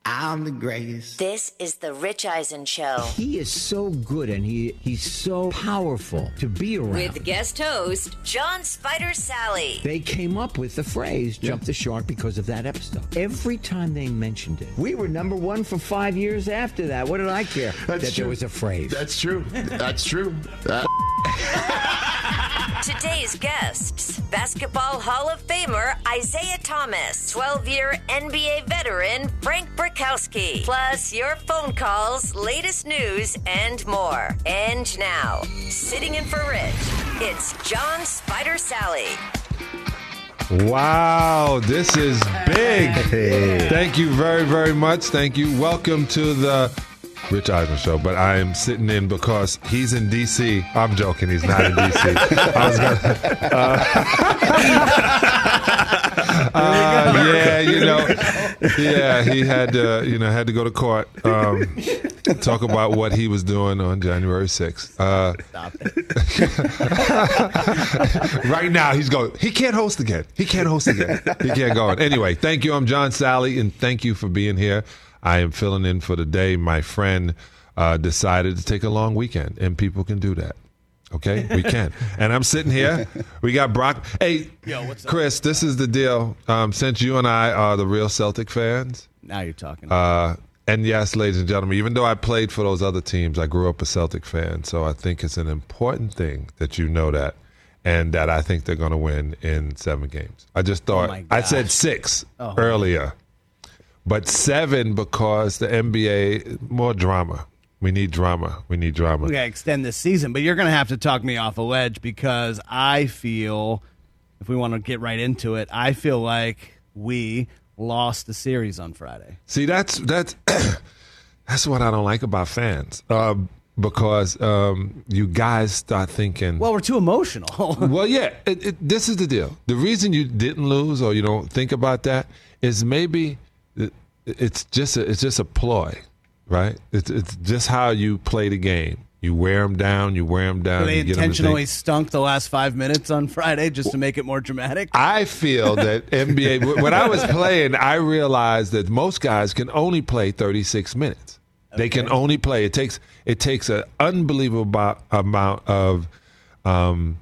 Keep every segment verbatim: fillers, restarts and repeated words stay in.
I'm the greatest. This is the Rich Eisen Show. He is so good and he he's so powerful to be around. With guest host, John Spider Sally. They came up with the phrase, jump the shark, because of that episode. Every time they mentioned it, we were number one for five years after that. What did I care That's that true. there was a phrase? That's true. That's true. That- Today's guests, Basketball Hall of Famer Isaiah Thomas, twelve-year N B A veteran Frank Burkowski, plus your phone calls, latest news, and more. And now, sitting in for Rich, it's John Spider Sally. Wow, this is big. Hey. Thank you very, very much. Thank you. Welcome to the Rich Eisen Show, but I am sitting in because he's in D C. I'm joking, he's not in D C. I was gonna, uh, uh, yeah, you know, yeah, he had to, you know, had to go to court, um, talk about what he was doing on January sixth. Uh, Stop it. right now, he's going, he can't host again. He can't host again. He can't go on. Anyway, thank you. I'm John Sally, and thank you for being here. I am filling in for the day. My friend uh, decided to take a long weekend, and people can do that. Okay? We can. And I'm sitting here. We got Brock. Hey, Yo, what's up? Chris, this is the deal. Um, since you and I are the real Celtic fans, Now you're talking. uh, and yes, ladies and gentlemen, even though I played for those other teams, I grew up a Celtic fan. So I think it's an important thing that you know that, and that I think they're going to win in seven games. I just thought, my I gosh. said six Oh. earlier. But seven because the N B A, more drama. We need drama. We need drama. we gotta extend this season, but you're gonna have to talk me off a ledge because I feel, if we want to get right into it, I feel like we lost the series on Friday. See, that's that's that's what I don't like about fans, uh, because um, you guys start thinking. Well, we're too emotional. Well, yeah. It, it, this is the deal. The reason you didn't lose, or you don't think about that, is maybe it, it's just a, it's just a ploy, right? It's it's just how you play the game. You wear them down. You wear them down. So they you get 'em to intentionally think. stunk the last five minutes on Friday just to make it more dramatic. I feel that N B A. When I was playing, I realized that most guys can only play thirty-six minutes. They can only play. It takes it takes an unbelievable amount of, um,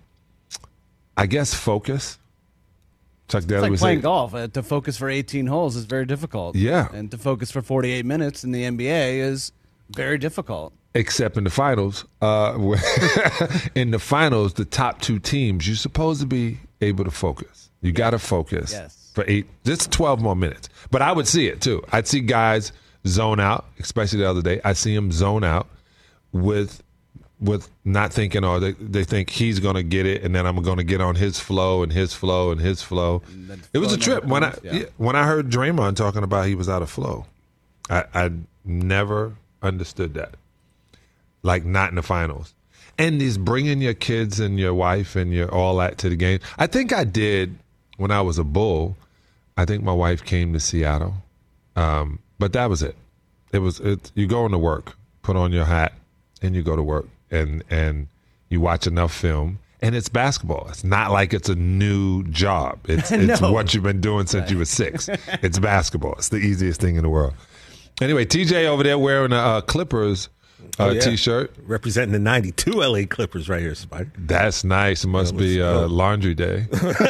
I guess, focus. Chuck It's Daly like would playing say, golf. Uh, to focus for eighteen holes is very difficult. Yeah. And to focus for forty-eight minutes in the N B A is very difficult. except in the finals. Uh, where in the finals, the top two teams, you're supposed to be able to focus. You got to focus Yes. for eight, just twelve more minutes. But I would see it too. I'd see guys zone out, especially the other day. I see him zone out with with not thinking, or they, they think he's going to get it, and then I'm going to get on his flow and his flow and his flow. And then It was a flow trip. never When I comes, yeah. yeah, when I heard Draymond talking about he was out of flow, I, I never understood that. Like, not in the finals. And these bringing your kids and your wife and your all that to the game. I think I did when I was a Bull. I think my wife came to Seattle. Um, but that was it. It was it, you go into work, put on your hat, and you go to work. And, and you watch enough film. And it's basketball. It's not like it's a new job. It's, it's No. what you've been doing since you were six. It's basketball. It's the easiest thing in the world. Anyway, T J over there wearing a uh, Clippers uh, Oh, yeah. T-shirt. Representing the ninety-two L A Clippers right here, Spider. That's nice. It must Yeah, be let's uh, go. laundry day. Who wears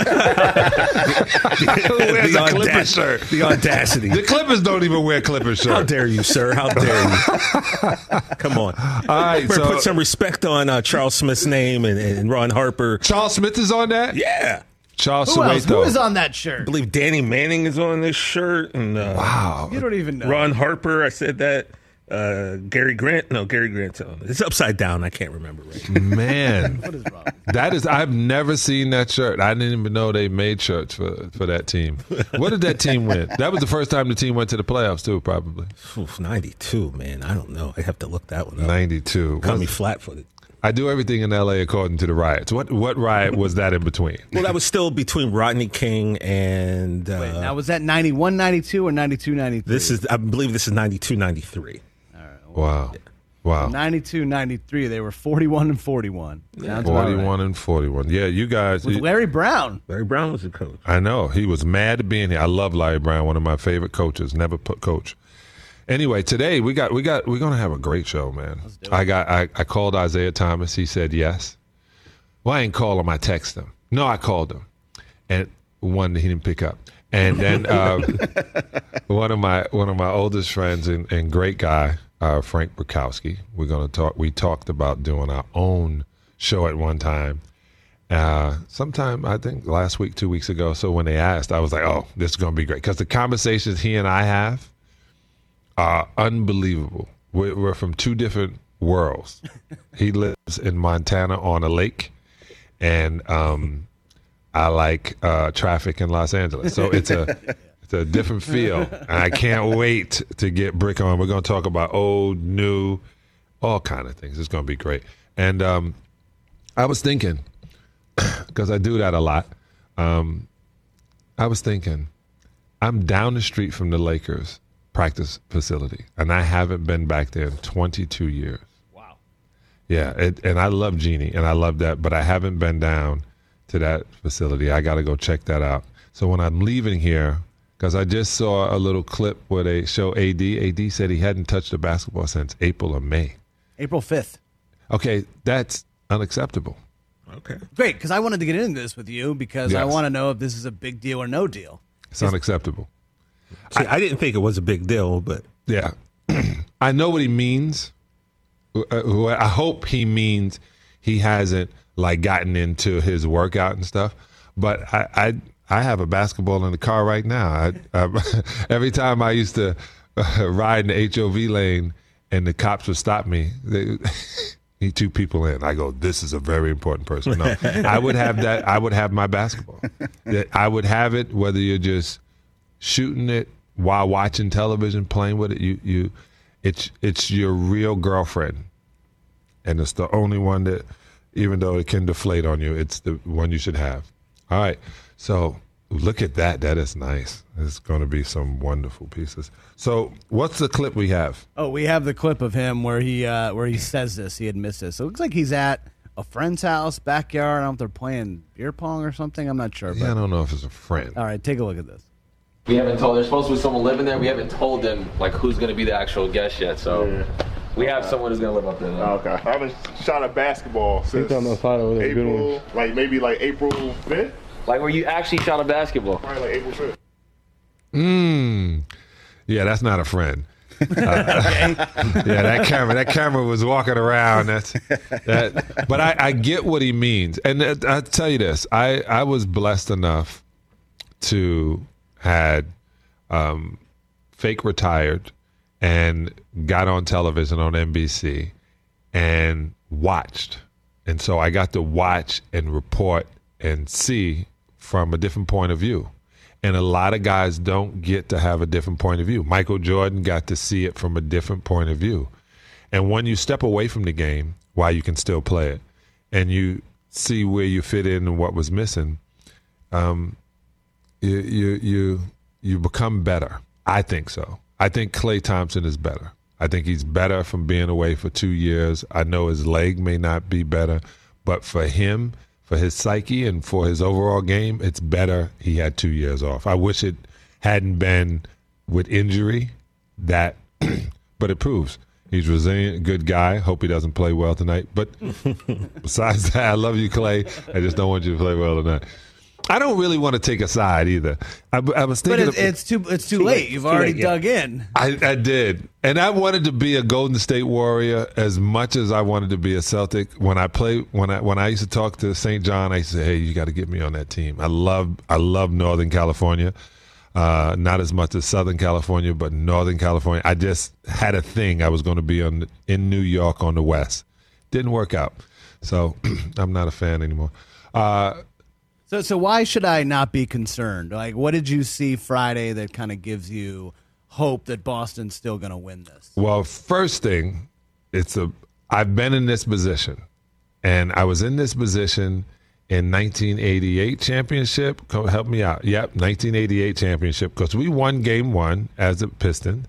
the, a Clippers audac- shirt? the audacity. The Clippers don't even wear Clippers shirts. How dare you, sir? How dare you? Come on. All right, Better so put some respect on uh, Charles Smith's name and, and Ron Harper. Charles Smith is on that? Yeah. Charles Who else? Who Soweto. is on that I shirt? believe Danny Manning is on this shirt. And uh, Wow. You don't even know. Ron Harper, I said that. Uh, Gary Grant. No, Gary Grant's on it. It's upside down. I can't remember right now. Man. What is wrong? That is, I've never seen that shirt. I didn't even know they made shirts for, for that team. What did that team win? That was the first time the team went to the playoffs, too, probably. Oof, ninety-two, man. I don't know. I have to look that one up. ninety-two. Caught me flat-footed. I do everything in L A according to the riots. What what riot was that in between? Well, that was still between Rodney King and uh, Wait, now was that ninety-one ninety-two or ninety-two ninety-three? this is, I believe this is ninety-two ninety-three. Wow. Wow. ninety-two ninety-three. They were forty-one and forty-one. Sounds about right. forty-one and forty-one. Yeah, you guys. With you- Larry Brown. Larry Brown was the coach. I know. He was mad at being here. I love Larry Brown, one of my favorite coaches. Never put coach. Anyway, today we got we got we're gonna have a great show, man. I got I, I called Isaiah Thomas. He said yes. Well, I ain't call him. I text him. No, I called him, and one he didn't pick up. And then um, one of my one of my oldest friends and, and great guy, uh, Frank Brakowski. We're gonna talk. We talked about doing our own show at one time. Uh, sometime I think last week, two weeks ago. So when they asked, I was like, "Oh, this is gonna be great," because the conversations he and I have are unbelievable. We're, we're from two different worlds. He lives in Montana on a lake, and um, I like uh, traffic in Los Angeles. So it's a it's a different feel, and I can't wait to get Brick on. We're gonna talk about old, new, all kind of things. It's gonna be great. And um, I was thinking, because I do that a lot. Um, I was thinking, I'm down the street from the Lakers practice facility, and I haven't been back there in twenty-two years. Wow. Yeah, it, and I love Jeannie, and I love that, but I haven't been down to that facility. I got to go check that out. So when I'm leaving here, because I just saw a little clip where they show A D. A D said he hadn't touched a basketball since April or May. April fifth. Okay, that's unacceptable. Okay. Great, because I wanted to get into this with you because Yes. I want to know if this is a big deal or no deal. It's unacceptable. See, I, I didn't think it was a big deal, but Yeah. I know what he means. Uh, I hope he means he hasn't like gotten into his workout and stuff. But I I, I have a basketball in the car right now. I, I, every time I used to uh, ride in the H O V lane and the cops would stop me, they need two people in. I go, this is a very important person. No, I would have that. I would have my basketball. I would have it whether you're just shooting it while watching television, playing with it. You, you, it's it's your real girlfriend, and it's the only one that, even though it can deflate on you, it's the one you should have. All right, so look at that. That is nice. It's going to be some wonderful pieces. So, what's the clip we have? Oh, we have the clip of him where he uh, where he says this. He admits this. So it looks like he's at a friend's house, backyard. I don't know if they're playing beer pong or something. I'm not sure. Yeah, But, I don't know if it's a friend. all right, take a look at this. We haven't told. There's supposed to be someone living there. We haven't told them like who's going to be the actual guest yet. So Yeah. we have someone who's going to live up there. Though. Okay. I haven't shot a basketball since on the photo with a good April, like maybe like April fifth, Like where you actually shot a basketball. probably like April fifth. Mm. Yeah, that's not a friend. Uh, yeah, that camera. That camera was walking around. That's that. But I, I get what he means, and uh, I tell you this: I, I was blessed enough to had um, fake retired and got on television on N B C and watched, and so I got to watch and report and see from a different point of view. And a lot of guys don't get to have a different point of view. Michael Jordan got to see it from a different point of view. And when you step away from the game, while you can still play it, and you see where you fit in and what was missing, um, you you you you become better. I think so. I think Klay Thompson is better. I think he's better from being away for two years. I know his leg may not be better, but for him, for his psyche and for his overall game, it's better he had two years off. I wish it hadn't been with injury, that, but it proves he's resilient, good guy. Hope he doesn't play well tonight. But besides that, I love you, Klay. I just don't want you to play well tonight. I don't really want to take a side either. I, I was But thinking, it's, of, it's too it's too late. You've already late, yeah. dug in. I, I did, and I wanted to be a Golden State Warrior as much as I wanted to be a Celtic. When I play, when I when I used to talk to Saint John, I used to say, "Hey, you got to get me on that team." I love I love Northern California, uh, not as much as Southern California, but Northern California. I just had a thing. I was going to be on in New York on the West. Didn't work out, so I'm not a fan anymore. Uh, So so why should I not be concerned? Like, what did you see Friday that kind of gives you hope that Boston's still going to win this? Well, first thing, it's a I've been in this position, and I was in this position in nineteen eighty-eight championship. Come help me out. Yep, nineteen eighty-eight championship, because we won game one as a Piston,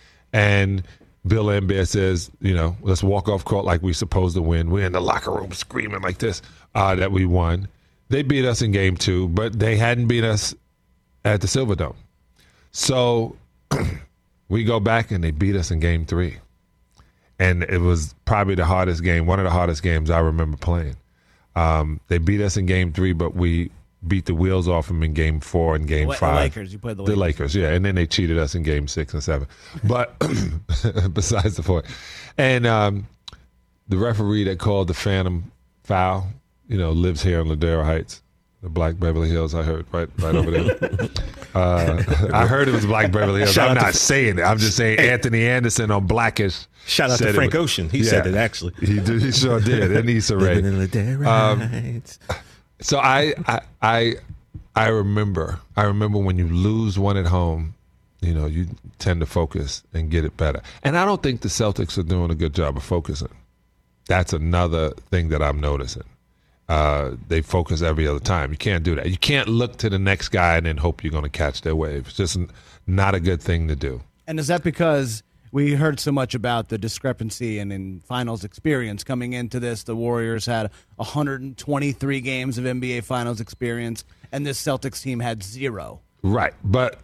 and Bill Laimbeer says, you know, let's walk off court like we're supposed to win. We're in the locker room screaming like this uh, that we won. They beat us in game two, but they hadn't beat us at the Silverdome. So We go back and they beat us in game three. And it was probably the hardest game, one of the hardest games I remember playing. Um, they beat us in game three, but we beat the wheels off them in game four and game the, five. The Lakers, you played the Lakers. The Lakers, yeah. And then they cheated us in game six and seven. But besides the point. And um, the referee that called the phantom foul, you know, lives here in Ladera Heights. The Black Beverly Hills, I heard, right right over there. uh, I heard it was Black Beverly Hills. Shout I'm out not to, saying it. I'm just saying hey, Anthony Anderson on Blackish. Shout out to Frank was, Ocean. He yeah, said it, actually. He did, he sure did. And Issa Rae. Um, so I, I, I, I remember, I remember when you lose one at home, you know, you tend to focus and get it better. And I don't think the Celtics are doing a good job of focusing. That's another thing that I'm noticing. Uh, they focus every other time. You can't do that. You can't look to the next guy and then hope you're going to catch their wave. It's just not a good thing to do. And is that because we heard so much about the discrepancy and in finals experience coming into this? The Warriors had one hundred twenty-three games of N B A finals experience, and this Celtics team had zero. Right, but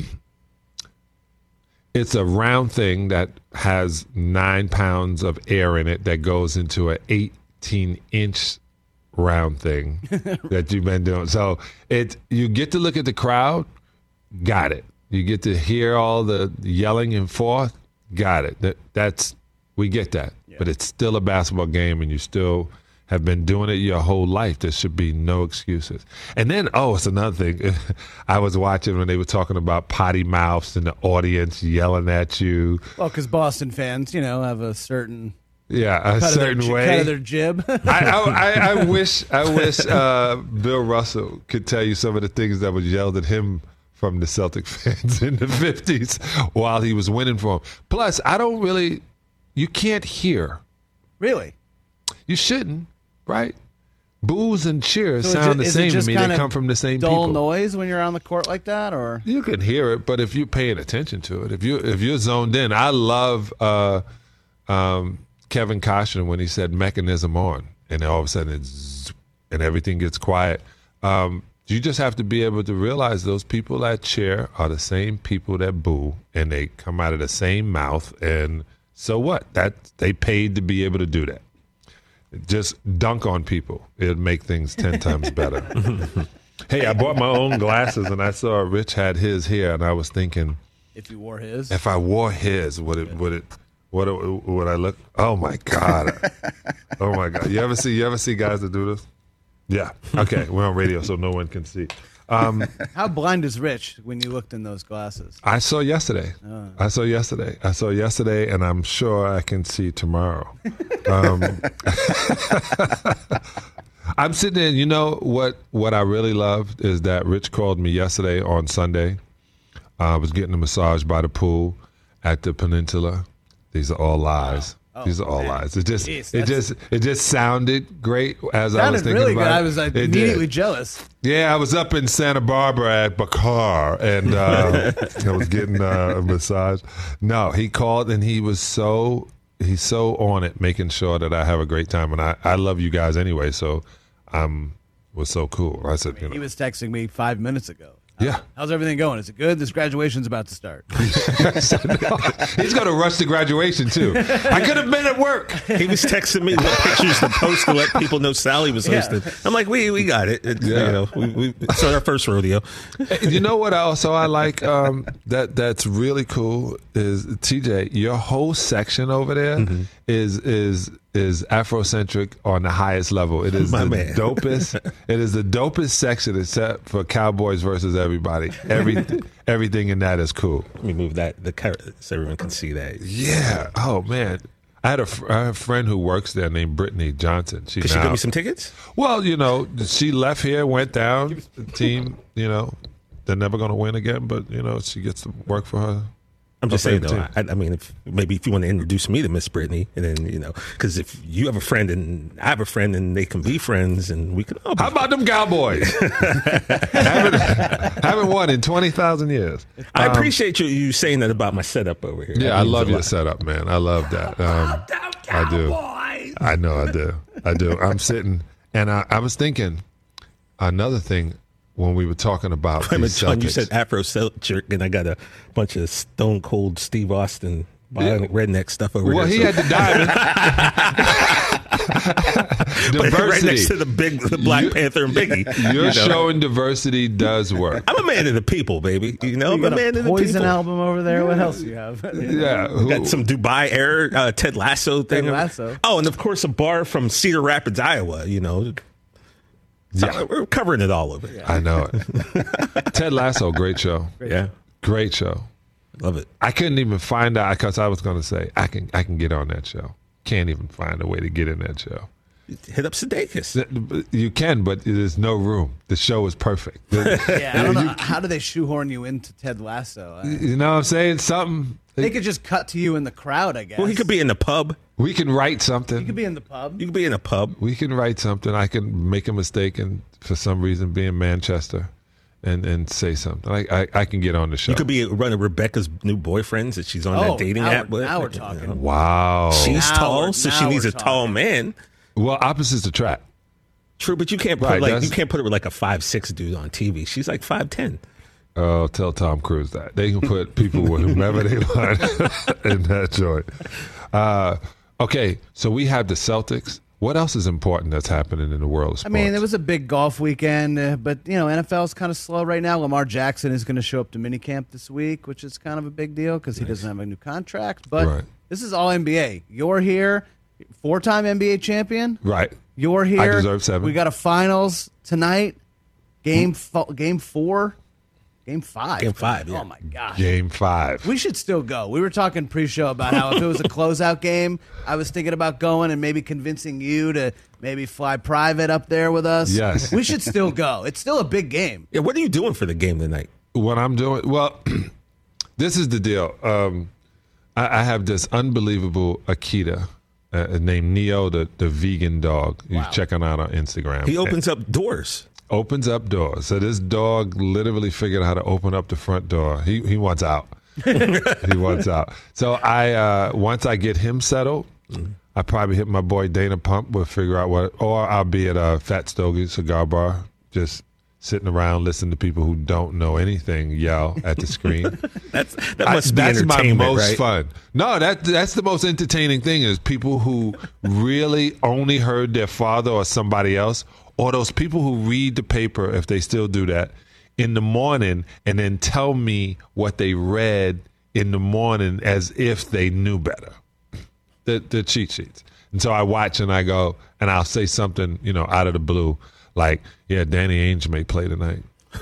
it's a round thing that has nine pounds of air in it that goes into an eighteen-inch round thing that you've been doing. So it you get to look at the crowd, got it. You get to hear all the yelling and forth, got it. That that's we get that. Yeah. But it's still a basketball game, and you still have been doing it your whole life. There should be no excuses. And then, oh, it's another thing. I was watching when they were talking about potty mouths and the audience yelling at you. Well, because Boston fans, you know, have a certain yeah, a certain their, way. Kind of their jib. I, I, I wish I wish uh, Bill Russell could tell you some of the things that was yelled at him from the Celtic fans in the fifties while he was winning for them. Plus, I don't really, you can't hear. Really? You shouldn't, right? Boos and cheers so sound just, the same to me. They of come from the same dull people. Dull noise when you're on the court like that, or you can hear it, but if you're paying attention to it, if you if you're zoned in, I love uh, um, Kevin Costner when he said "mechanism on," and all of a sudden it's and everything gets quiet. Um, you just have to be able to realize those people that cheer are the same people that boo, and they come out of the same mouth. And so what? That they paid to be able to do that. Just dunk on people. It'd make things ten times better. Hey, I bought my own glasses, and I saw Rich had his here, and I was thinking, if you wore his, if I wore his, would it would it would it, would I look? Oh my God! Oh my God! You ever see you ever see guys that do this? Yeah. Okay, we're on radio, so no one can see. Um, How blind is Rich when you looked in those glasses? I saw yesterday. Oh. I saw yesterday. I saw yesterday, and I'm sure I can see tomorrow. Um, I'm sitting there. You know what? What I really loved is that Rich called me yesterday on Sunday. Uh, I was getting a massage by the pool at the Peninsula. These are all lies. Wow. Oh, These are all man. lies. It just, Jeez, it just, it just sounded great as I was thinking really about good. it. I was like, immediately jealous. Yeah, I was up in Santa Barbara at Bacar, and uh, I was getting uh, a massage. No, he called, and he was so, he's so on it, making sure that I have a great time. And I, I love you guys anyway, so um, was so cool. I said, I mean, you know. He was texting me five minutes ago. Yeah. How's everything going? Is it good? This graduation's about to start. He's going to rush to graduation, too. I could have been at work. He was texting me the pictures to post to let people know Sally was hosting. Yeah. I'm like, we we got it. it yeah. You know, we, we, it's our first rodeo. You know what also I like um, that that's really cool is, T J, your whole section over there mm-hmm. is is is Afrocentric on the highest level. It is My the man. dopest. It is the dopest section except for Cowboys versus everybody. Every everything in that is cool. Let me move that the car- so everyone can see that. Yeah. Oh man. I had a, I had a friend who works there named Brittany Johnson. She Could now, she give me some tickets? Well, you know, she left here, went down. The team, you know, they're never going to win again, but you know, she gets to work for her. I'm just saying, though, I, I mean, if, maybe if you want to introduce me to Miss Brittany, and then, you know, because if you have a friend and I have a friend and they can be friends and we can all be How about them Cowboys? haven't, haven't won in twenty thousand years. I um, appreciate you, you saying that about my setup over here. Yeah, that I love your lot. setup, man. I love that. Um, I do. I know I do. I do. I'm sitting, and I, I was thinking another thing. when we were talking about Wait a minute, these John, you Celtics. said Afro Celtic, and I got a bunch of Stone Cold Steve Austin bionic redneck stuff over well, here. he so- had the diamond. But right Diversity. next to the big the Black You- Panther and Biggie. Your you know? showing diversity does work. I'm a man of the people, baby. You know, You I'm a got man a of the Poison people. album over there. What else do you have? Yeah, who- Got some Dubai Air, uh, Ted Lasso thing. Ted Lasso. Oh, and of course a bar from Cedar Rapids, Iowa. You know, so Yeah. we're covering it all over. I know it. Ted Lasso, great show. Yeah, Great show. love it. I couldn't even find out because I was going to say I can I can get on that show. Can't even find a way to get in that show. Hit up Sudeikis. You can, but there's no room. The show is perfect. Yeah, I don't know. How do they shoehorn you into Ted Lasso? I- You know what I'm saying? Something. They could just cut to you in the crowd, I guess. Well, he could be in the pub. We can write something. You could be in the pub. You could be in a pub. We can write something. I can make a mistake and for some reason be in Manchester and, and say something. I, I I can get on the show. You could be one of Rebecca's new boyfriends that she's on Oh, that dating now app we're- with. now we're You talking. know. Wow. She's Now tall, we're- so now she needs we're a tall talking. man. Well, opposites attract. True, but you can't put Right, like that's- you can't put her with like a five six dude on T V. She's like five ten. Oh, tell Tom Cruise that. They can put people with whomever they want in that joint. Uh, okay, so we have the Celtics. What else is important that's happening in the world of I sports? mean, it was a big golf weekend, uh, but you know, N F L is kind of slow right now. Lamar Jackson is going to show up to minicamp this week, which is kind of a big deal because he doesn't have a new contract. But Right. this is all N B A. You're here, four-time N B A champion. Right. You're here. I deserve seven. We got a finals tonight. Game fo- game four, game five. Game five, yeah. Oh my gosh. Game five. We should still go. We were talking pre-show about how if it was a closeout game, I was thinking about going and maybe convincing you to maybe fly private up there with us. Yes. We should still go. It's still a big game. Yeah, what are you doing for the game tonight? What I'm doing, well, this is the deal. Um, I, I have this unbelievable Akita uh, named Neo, the, the vegan dog. You Wow. check him out on Instagram. He opens up doors. opens up doors. So this dog literally figured out how to open up the front door. He he wants out. he wants out. So I uh, once I get him settled, I probably hit my boy Dana Pump. We'll figure out what, or I'll be at a Fat Stogie cigar bar, just sitting around listening to people who don't know anything yell at the screen. That's that must I- be that's my entertainment, most right? fun. No, that that's the most entertaining thing is people who really only heard their father or somebody else, or those people who read the paper, if they still do that, in the morning and then tell me what they read in the morning as if they knew better. The the cheat sheets. And so I watch and I go and I'll say something, you know, out of the blue, like, yeah, Danny Ainge may play tonight.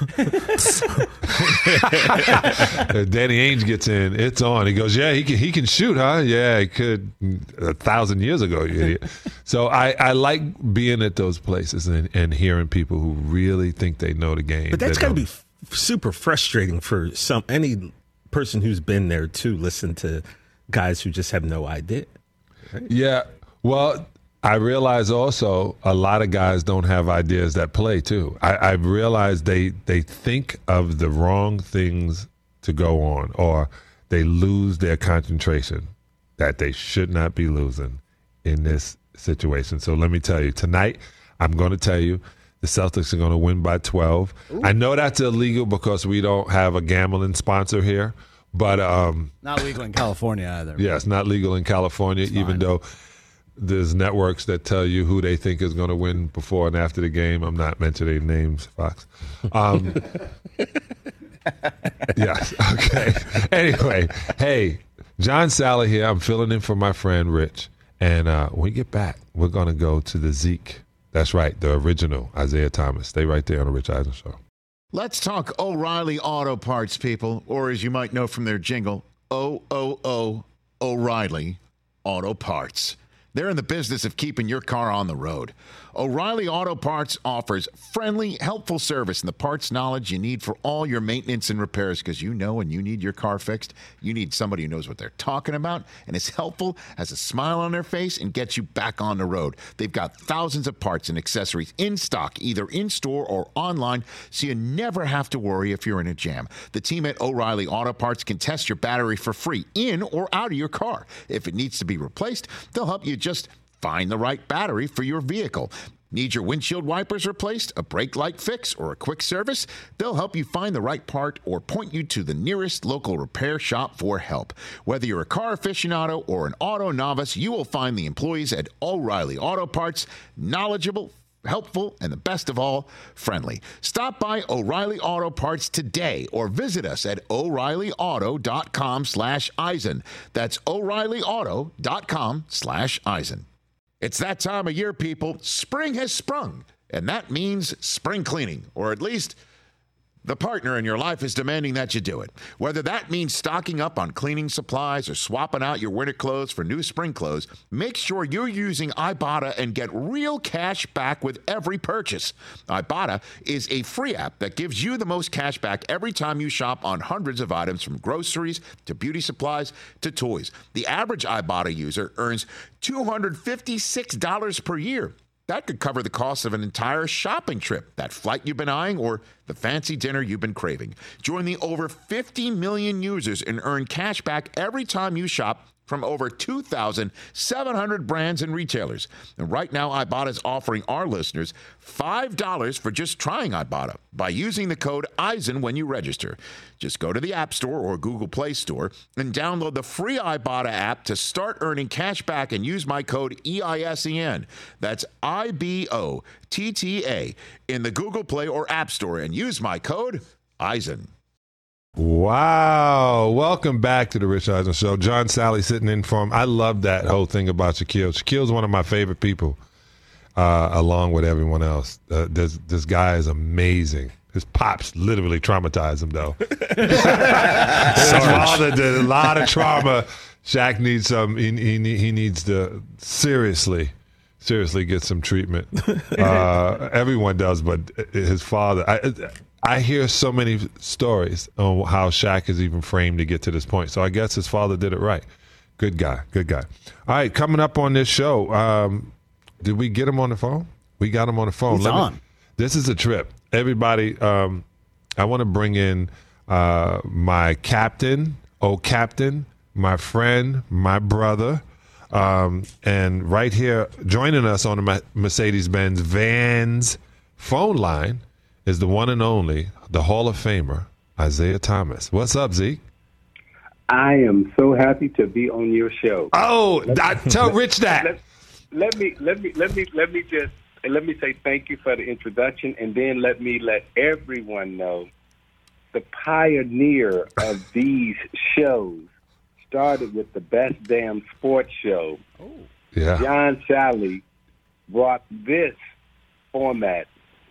If Danny Ainge gets in, it's on. He goes, yeah, he can he can shoot, huh? Yeah, he could a thousand years ago, you idiot. So I, I like being at those places and, and hearing people who really think they know the game. But that's that got to don't. be f- super frustrating for some any person who's been there to listen to guys who just have no idea. Yeah. Well, I realize also a lot of guys don't have ideas that play too. I, I realize they they think of the wrong things to go on, or they lose their concentration that they should not be losing in this situation. So let me tell you, tonight I'm going to tell you the Celtics are going to win by twelve. Ooh. I know that's illegal because we don't have a gambling sponsor here, but um, Not legal in California either. yeah, it's not legal in California, even though there's networks that tell you who they think is going to win before and after the game. I'm not mentioning names, Fox. Um, yes, okay. Anyway, hey, John Sally here. I'm filling in for my friend Rich. And uh, when we get back, we're going to go to the Zeke. That's right, the original Isaiah Thomas. Stay right there on the Rich Eisen Show. Let's talk O'Reilly Auto Parts, people, or as you might know from their jingle, O O O O'Reilly Auto Parts. They're in the business of keeping your car on the road. O'Reilly Auto Parts offers friendly, helpful service and the parts knowledge you need for all your maintenance and repairs, because you know when you need your car fixed, you need somebody who knows what they're talking about and is helpful, has a smile on their face, and gets you back on the road. They've got thousands of parts and accessories in stock, either in-store or online, so you never have to worry if you're in a jam. The team at O'Reilly Auto Parts can test your battery for free in or out of your car. If it needs to be replaced, they'll help you just find the right battery for your vehicle. Need your windshield wipers replaced, a brake light fix, or a quick service? They'll help you find the right part or point you to the nearest local repair shop for help. Whether you're a car aficionado or an auto novice, you will find the employees at O'Reilly Auto Parts knowledgeable, helpful, and the best of all, friendly. Stop by O'Reilly Auto Parts today or visit us at O'Reilly Auto dot com slash Eisen. That's O'Reilly Auto dot com slash Eisen. It's that time of year, people. Spring has sprung, and that means spring cleaning, or at least the partner in your life is demanding that you do it. Whether that means stocking up on cleaning supplies or swapping out your winter clothes for new spring clothes, make sure you're using Ibotta and get real cash back with every purchase. Ibotta is a free app that gives you the most cash back every time you shop on hundreds of items, from groceries to beauty supplies to toys. The average Ibotta user earns two hundred fifty-six dollars per year. That could cover the cost of an entire shopping trip, that flight you've been eyeing, or the fancy dinner you've been craving. Join the over fifty million users and earn cash back every time you shop from over two thousand seven hundred brands and retailers. And right now, Ibotta is offering our listeners five dollars for just trying Ibotta by using the code Eisen when you register. Just go to the App Store or Google Play Store and download the free Ibotta app to start earning cash back and use my code E I S E N. That's I B O T T A in the Google Play or App Store and use my code Eisen. Wow. Welcome back to the Rich Eisen Show. John Sally sitting in for him. I love that whole thing about Shaquille. Shaquille's one of my favorite people, uh, along with everyone else. Uh, this, this guy is amazing. His pops literally traumatized him, though. His father did a lot of trauma. Shaq needs some, he, he, he needs to seriously, seriously get some treatment. Uh, everyone does, but his father, I, I hear so many stories on how Shaq is even framed to get to this point. So I guess his father did it right. Good guy. Good guy. All right, coming up on this show, um, did we get him on the phone? We got him on the phone. He's Let me- on. This is a trip. Everybody, um, I want to bring in uh, my captain, oh captain, my friend, my brother, um, and right here joining us on the Mercedes-Benz Vans phone line is the one and only, the Hall of Famer, Isaiah Thomas. What's up, Zeke? I am so happy to be on your show. Oh, I, tell Rich that. Let, let me let me let me let me just let me say thank you for the introduction, and then let me let everyone know the pioneer of these shows started with the Best Damn Sports Show. Oh. Yeah. John Sally brought this format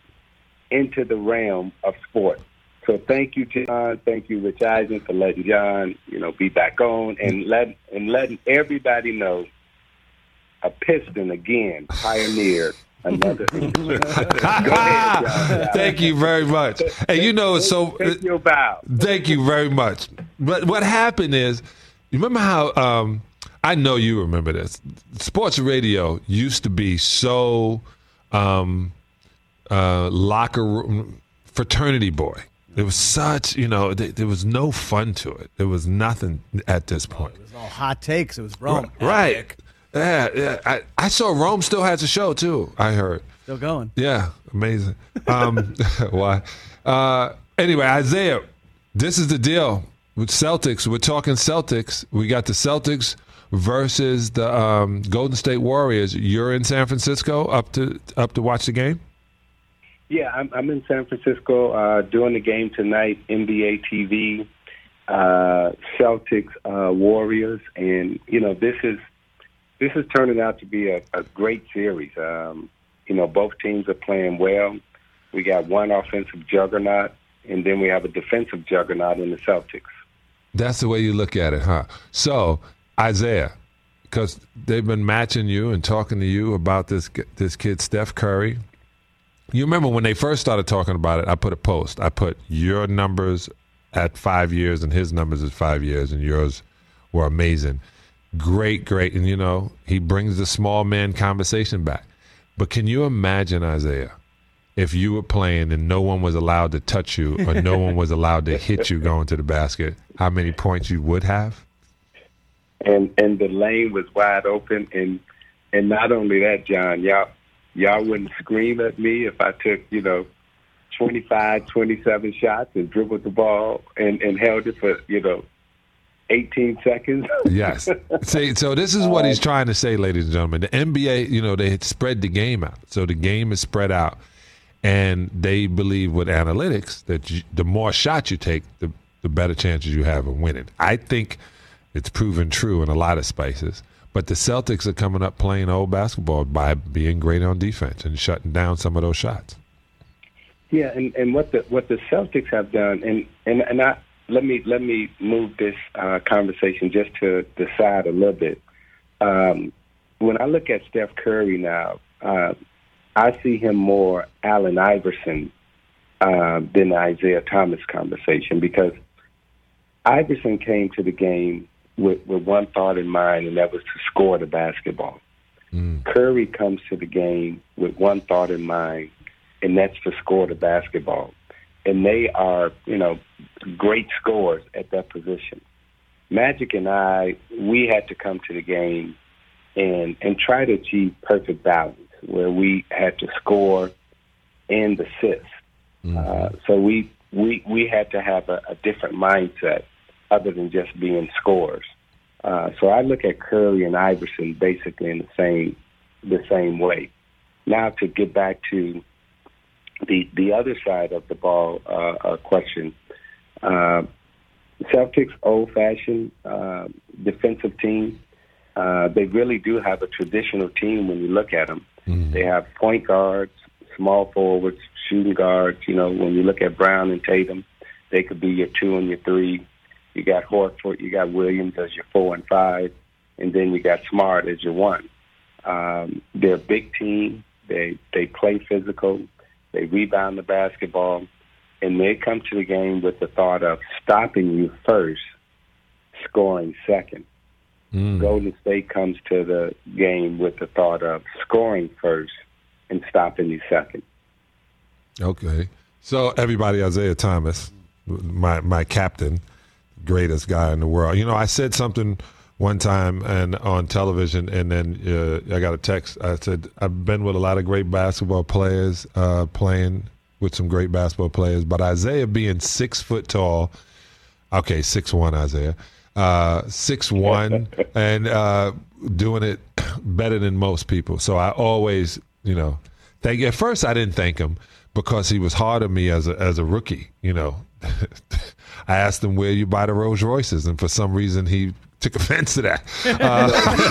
into the realm of sport. So thank you, John. Thank you, Rich Eisen, for letting John, you know, be back on and let and letting everybody know a Piston again pioneered another. Go ahead, John. Thank you very much. And you know, so Take your bow. Thank you very much. But what happened is, you remember how? Um, I know you remember this. Sports radio used to be so um, uh, locker room fraternity boy. There was such, you know, th- there was no fun to it. There was nothing at this point. It was all hot takes. It was Rome. Right. Epic. Yeah, yeah. I, I saw Rome still has a show too. I heard. Still going. Yeah, amazing. Um, why? Uh, anyway, Isaiah, this is the deal with Celtics. We're talking Celtics. We got the Celtics versus the um, Golden State Warriors. You're in San Francisco up to up to watch the game? Yeah, I'm, I'm in San Francisco uh, doing the game tonight, N B A T V, uh, Celtics, uh, Warriors, and you know this is this is turning out to be a, a great series. Um, you know, both teams are playing well. We got one offensive juggernaut, and then we have a defensive juggernaut in the Celtics. That's the way you look at it, huh? So, Isaiah, because they've been matching you and talking to you about this this kid, Steph Curry. You remember when they first started talking about it, I put a post. I put your numbers at five years and his numbers at five years, and yours were amazing. Great, great. And, you know, he brings the small man conversation back. But can you imagine, Isaiah, if you were playing and no one was allowed to touch you or no one was allowed to hit you going to the basket, how many points you would have? And and the lane was wide open. And, and not only that, John, y'all, y'all wouldn't scream at me if I took, you know, twenty-five, twenty-seven shots and dribbled the ball and, and held it for, you know, eighteen seconds. Yes. See, so this is what he's trying to say, ladies and gentlemen. The N B A, you know, they had spread the game out. So the game is spread out. And they believe with analytics that you, the more shots you take, the, the better chances you have of winning. I think it's proven true in a lot of spaces. But the Celtics are coming up playing old basketball by being great on defense and shutting down some of those shots. Yeah, and, and what the what the Celtics have done, and, and, and I let me let me move this uh, conversation just to the side a little bit. Um, when I look at Steph Curry now, uh, I see him more Allen Iverson uh, than the Isaiah Thomas conversation, because Iverson came to the game with, with one thought in mind, and that was to score the basketball. Mm. Curry comes to the game with one thought in mind, and that's to score the basketball. And they are, you know, great scorers at that position. Magic and I, we had to come to the game and and try to achieve perfect balance, where we had to score and assist. Mm-hmm. Uh, so we, we we had to have a, a different mindset other than just being scorers. Uh, so I look at Curry and Iverson basically in the same the same way. Now to get back to the the other side of the ball uh, uh, question, uh, Celtics old-fashioned uh, defensive team. Uh, they really do have a traditional team when you look at them. Mm-hmm. They have point guards, small forwards, shooting guards. You know, when you look at Brown and Tatum, they could be your two and your three. You got Horford, you got Williams as your four and five, and then you got Smart as your one. Um, they're a big team. They they play physical. They rebound the basketball, and they come to the game with the thought of stopping you first, scoring second. Mm. Golden State comes to the game with the thought of scoring first and stopping you second. Okay. So everybody, Isaiah Thomas, my my captain, greatest guy in the world. You know, I said something one time and on television, and then uh, I got a text. I said, I've been with a lot of great basketball players, uh, playing with some great basketball players, but Isaiah being six foot tall, okay, six one Isaiah, uh, six one, and uh, doing it better than most people. So I always, you know, thank you. At first I didn't thank him because he was hard on me as a, as a rookie, you know. I asked him where you buy the Rolls Royces, and for some reason he took offense to that. Uh,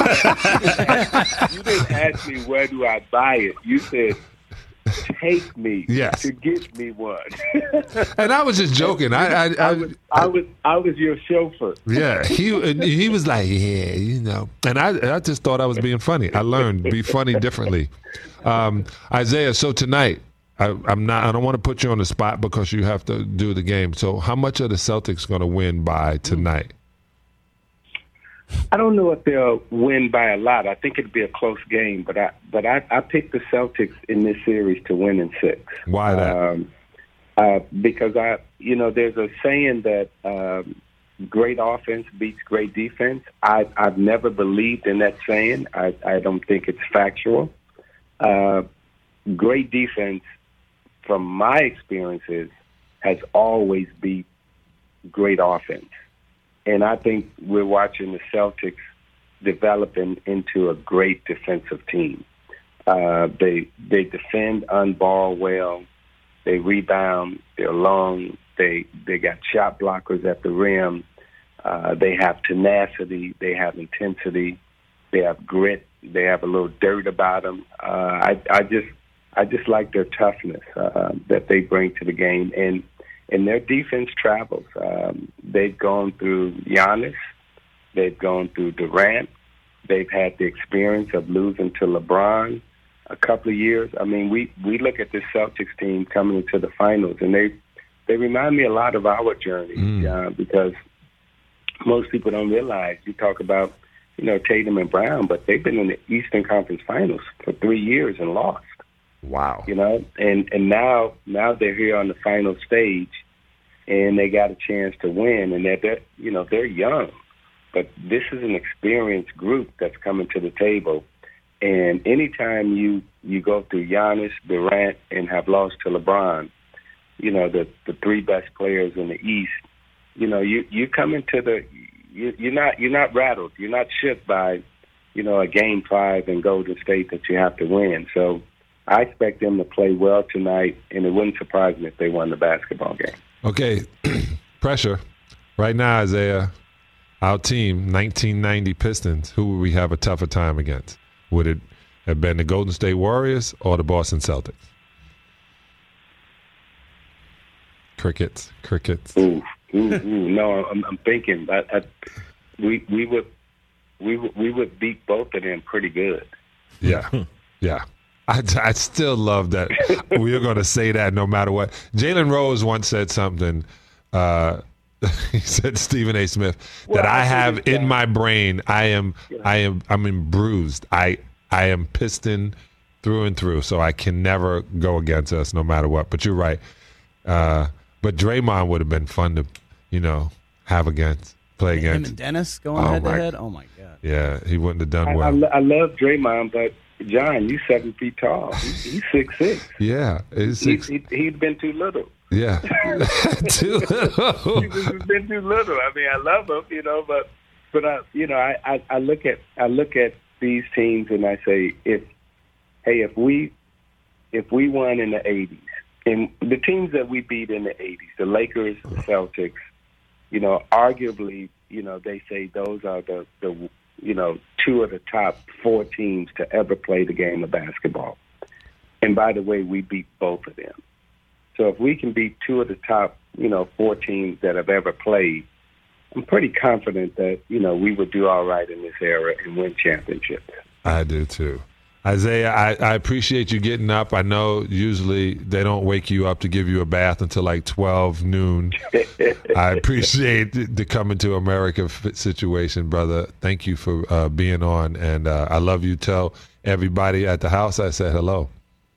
you didn't ask me where do I buy it. You said, take me yes. to get me one. And I was just joking. I I, I, I, was, I was I was your chauffeur. Yeah, he he was like, yeah, you know. And I I just thought I was being funny. I learned be funny differently. Um, Isaiah, so tonight, I, I'm not. I don't want to put you on the spot because you have to do the game. So, how much are the Celtics going to win by tonight? I don't know if they'll win by a lot. I think it'll be a close game, but I but I, I picked the Celtics in this series to win in six. Why that? Um, uh, because I, you know, there's a saying that um, great offense beats great defense. I, I've never believed in that saying. I, I don't think it's factual. Uh, great defense, from my experiences, has always beat great offense. And I think we're watching the Celtics developing into a great defensive team. Uh, they they defend on ball well. They rebound. They're long. They they got shot blockers at the rim. Uh, they have tenacity. They have intensity. They have grit. They have a little dirt about them. Uh, I I just I just like their toughness uh, that they bring to the game. And And their defense travels. Um, they've gone through Giannis. They've gone through Durant. They've had the experience of losing to LeBron a couple of years. I mean, we, we look at this Celtics team coming into the finals, and they they remind me a lot of our journey mm. uh, because most people don't realize. You talk about, you know, Tatum and Brown, but they've been in the Eastern Conference Finals for three years and lost. Wow. You know, and, and now now they're here on the final stage, and they got a chance to win, and they're, they're you know, they're young, but this is an experienced group that's coming to the table, And anytime you, you go through Giannis, Durant, and have lost to LeBron, you know, the, the three best players in the East, you know, you, you come into the you, – you're not you're not rattled. You're not shook by, you know, a game five in Golden State that you have to win. So I expect them to play well tonight, and it wouldn't surprise me if they won the basketball game. Okay, pressure. Right now, Isaiah, our team, nineteen ninety Pistons, who would we have a tougher time against? Would it have been the Golden State Warriors or the Boston Celtics? Crickets, crickets. Ooh, ooh, ooh. No, I'm, I'm thinking. I, I, we we would we would, we would beat both of them pretty good. Yeah, yeah. I, I still love that we're going to say that no matter what. Jalen Rose once said something. Uh, he said, Stephen A. Smith, well, that I, I have in that. my brain. I am, yeah. I am, I'm in bruised. I, I am Piston through and through. So I can never go against us, no matter what. But you're right. Uh, but Draymond would have been fun to, you know, have against, play Him against. and Dennis going oh head to my, head. Oh my God. Yeah, he wouldn't have done I, well. I, I love Draymond, but. John, you seven feet tall. He, he's six six. Yeah, he's six. He, he, he's been too little. Yeah, too little. He's been too little. I mean, I love him, you know, but but I, you know, I, I, I look at I look at these teams and I say, if hey, if we if we won in the eighties, and the teams that we beat in the eighties, the Lakers, the Celtics, you know, arguably, you know, they say those are the the you know, two of the top four teams to ever play the game of basketball. And by the way, we beat both of them. So if we can beat two of the top, you know, four teams that have ever played, I'm pretty confident that, you know, we would do all right in this era and win championships. I do too. Isaiah, I, I appreciate you getting up. I know usually they don't wake you up to give you a bath until like twelve noon. I appreciate the, the Coming to America situation, brother. Thank you for uh, being on. And uh, I love you. Tell everybody at the house I said hello.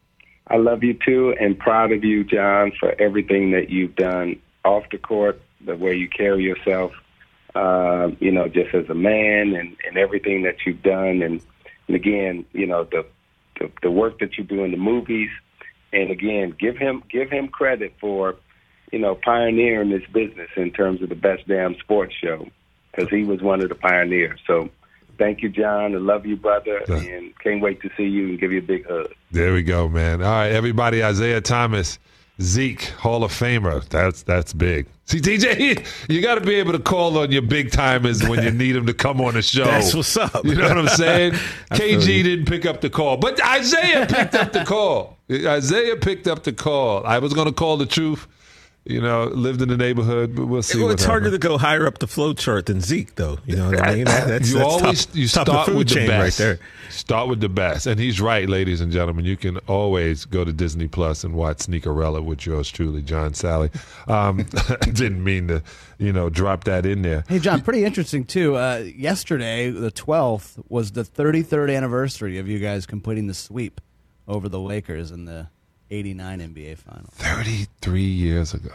I love you too, and proud of you, John, for everything that you've done off the court, the way you carry yourself, uh, you know, just as a man and, and everything that you've done. And And again, you know, the, the the work that you do in the movies, and again, give him give him credit for, you know, pioneering this business in terms of the best damn sports show, because he was one of the pioneers. So thank you, John. I love you, brother, and can't wait to see you and give you a big hug. There we go, man. All right, everybody, Isaiah Thomas, Zeke, Hall of Famer. That's that's big. See, D J, you got to be able to call on your big timers when you need them to come on the show. That's what's up. You know what I'm saying? K G you. didn't pick up the call, but Isaiah picked up the call. Isaiah picked up the call. I was going to call the truth. You know, lived in the neighborhood, but we'll see. Well, what it's happens. harder to go higher up the flow chart than Zeke, though. You know what I mean? That, that's, you that's always top, you top start the food with the chain best. right there. Start with the best, and he's right, ladies and gentlemen. You can always go to Disney Plus and watch Sneakerella with yours truly, John Sally. Um, didn't mean to, you know, drop that in there. Hey, John, pretty interesting too. Uh, yesterday, the twelfth, was the thirty-third anniversary of you guys completing the sweep over the Lakers in the eighty-nine N B A Finals. Thirty-three years ago.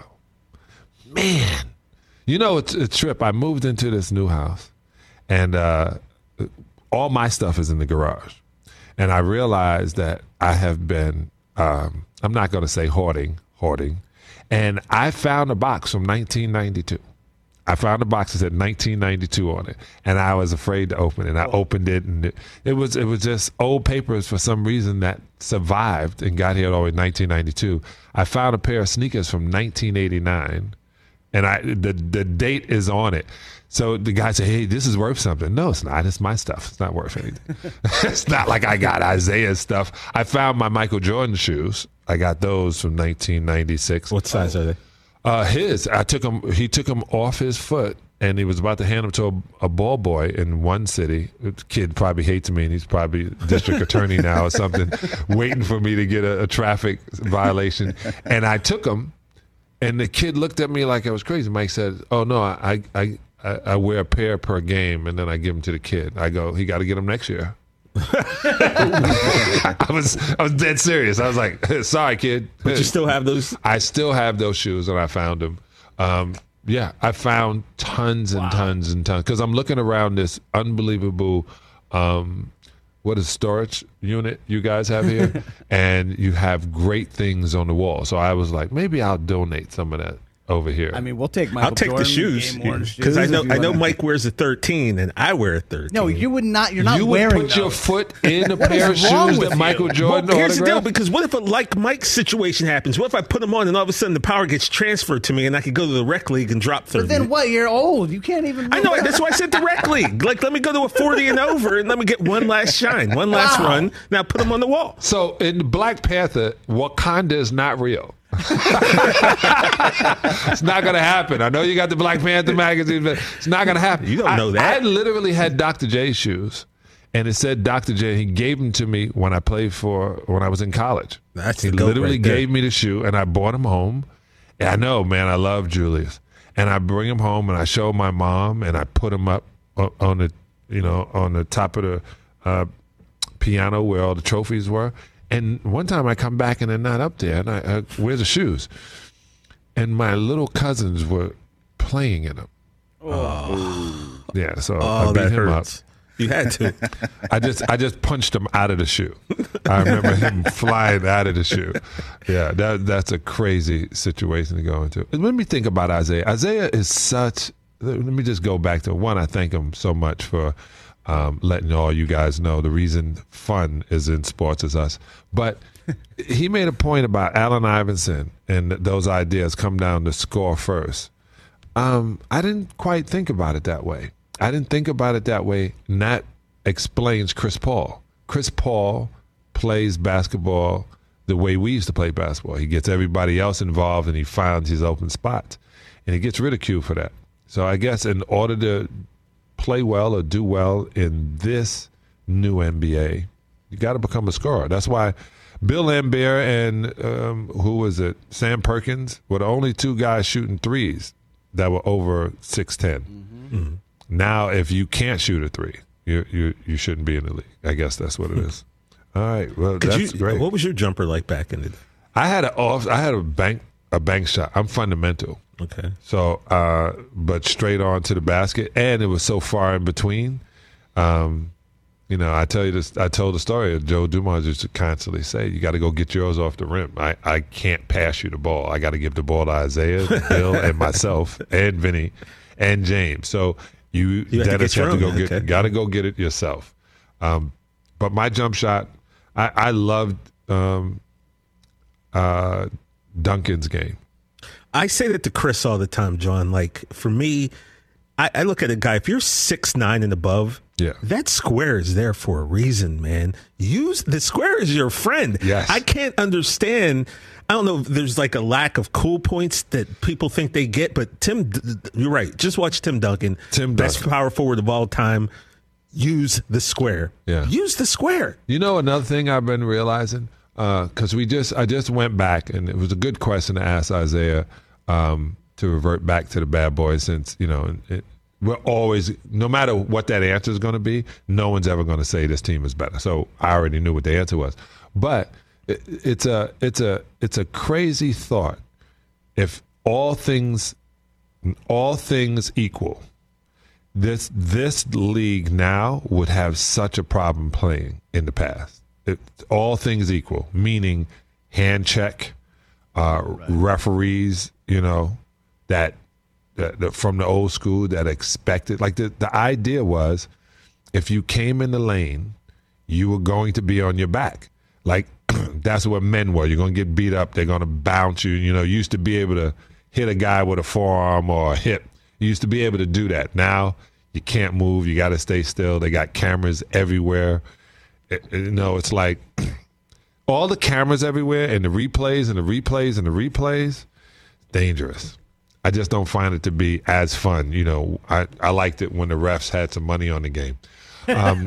Man, you know, it's a trip. I moved into this new house, and uh, all my stuff is in the garage. And I realized that I have been, um, I'm not going to say hoarding, hoarding. And I found a box from nineteen ninety-two. I found a box that said nineteen ninety-two on it, and I was afraid to open it. And I opened it, and it, it was it was just old papers for some reason that survived and got here all the way in nineteen ninety-two. I found a pair of sneakers from nineteen eighty-nine. And I the the date is on it. So the guy said, hey, this is worth something. No, it's not. It's my stuff. It's not worth anything. It's not like I got Isaiah's stuff. I found my Michael Jordan shoes. I got those from nineteen ninety-six. What size are they? Uh, his. I took him. He took them off his foot, and he was about to hand them to a, a ball boy in one city. The kid probably hates me, and he's probably district attorney now or something, waiting for me to get a, a traffic violation. And I took them. And the kid looked at me like I was crazy. Mike said, oh, no, I I, I, I wear a pair per game, and then I give them to the kid. I go, he got to get them next year. I was I was dead serious. I was like, sorry, kid. But you still have those? I still have those shoes, and I found them. Um, yeah, I found tons and wow. tons and tons. Because I'm looking around this unbelievable um, what is storage unit you guys have here, and you have great things on the wall. So I was like, maybe I'll donate some of that over here. I mean, we'll take Michael I'll take Jordan, the shoes game-worn because I shoes know if you I know wanna- Mike wears a thirteen and I wear a thirteen. No, you would not. You're not you would wearing put your those. foot in a What pair of is wrong shoes with that you? Michael Jordan Well, here's the deal, autographed? because what if a like Mike situation happens? What if I put them on and all of a sudden the power gets transferred to me and I could go to the rec league and drop thirty? But then what? You're old. You can't even. I know. That's why I said the rec league. Like, let me go to a forty and over and let me get one last shine, one last Wow. run. Now put them on the wall. So in Black Panther, Wakanda is not real. It's not going to happen. I know you got the Black Panther magazine, but it's not going to happen. You don't know I, that. I literally had Doctor J shoes, and it said Doctor J. He gave them to me when I played for when I was in college. That's he the goat literally right there. gave me the shoe, and I brought them home. And I know, man, I love Julius, and I bring him home, and I show my mom, and I put him up o- on the, you know, on the top of the uh, piano where all the trophies were. And one time I come back and they're not up there, and I, uh, where's the shoes? And my little cousins were playing in them. Oh, Yeah, so oh I beat that him hurts. up. You had to. I just I just punched him out of the shoe. I remember him flying out of the shoe. Yeah, that that's a crazy situation to go into. And let me think about Isaiah. Isaiah is such. Let me just go back to one. I thank him so much for um, letting all you guys know the reason fun is in sports is us. But he made a point about Allen Iverson and those ideas come down to score first. Um, I didn't quite think about it that way. I didn't think about it that way, and that explains Chris Paul. Chris Paul plays basketball the way we used to play basketball. He gets everybody else involved, and he finds his open spots, and he gets ridiculed for that. So I guess in order to play well or do well in this new N B A, you got to become a scorer. That's why Bill Laimbeer and um, who was it, Sam Perkins, were the only two guys shooting threes that were over six ten. Mm-hmm. Mm-hmm. Now, if you can't shoot a three, you you you shouldn't be in the league. I guess that's what it is. All right, well, Could that's you, great. What was your jumper like back in the day? I had a off. I had a bank a bank shot. I'm fundamental. Okay. So, uh, but straight on to the basket, and it was so far in between. Um, you know, I tell you this. I told the story of Joe Dumars used to constantly say, "You got to go get yours off the rim. I, I can't pass you the ball. I got to give the ball to Isaiah, Bill, and myself, and Vinny, and James." So you, You have to Dennis, get your have to go own, get. okay. Got to go get it yourself. Um, but my jump shot, I, I loved um, uh, Duncan's game. I say that to Chris all the time, John. Like, for me, I, I look at a guy, if you're six nine and above, Yeah. that square is there for a reason, man. Use the square is your friend. Yes. I can't understand. I don't know if there's like a lack of cool points that people think they get, but Tim, you're right. Just watch Tim Duncan. Tim Best Duncan. power forward of all time. Use the square. Yeah. Use the square. You know another thing I've been realizing because we just I just went back and it was a good question to ask Isaiah um, to revert back to the bad boys since you know it, we're always no matter what that answer is going to be, no one's ever going to say this team is better. So I already knew what the answer was, but it, it's a it's a it's a crazy thought if all things all things equal. This this league now would have such a problem playing in the past. It, all things equal, meaning hand check, uh, right. referees, you know, that, that, that from the old school that expected. Like the, the idea was if you came in the lane, you were going to be on your back. Like that's what men were. You're going to get beat up. They're going to bounce you. You know, you used to be able to hit a guy with a forearm or a hip. You used to be able to do that. Now you can't move. You got to stay still. They got cameras everywhere. It, it, you know, it's like all the cameras everywhere and the replays and the replays and the replays, dangerous. I just don't find it to be as fun. You know, I, I liked it when the refs had some money on the game. Um,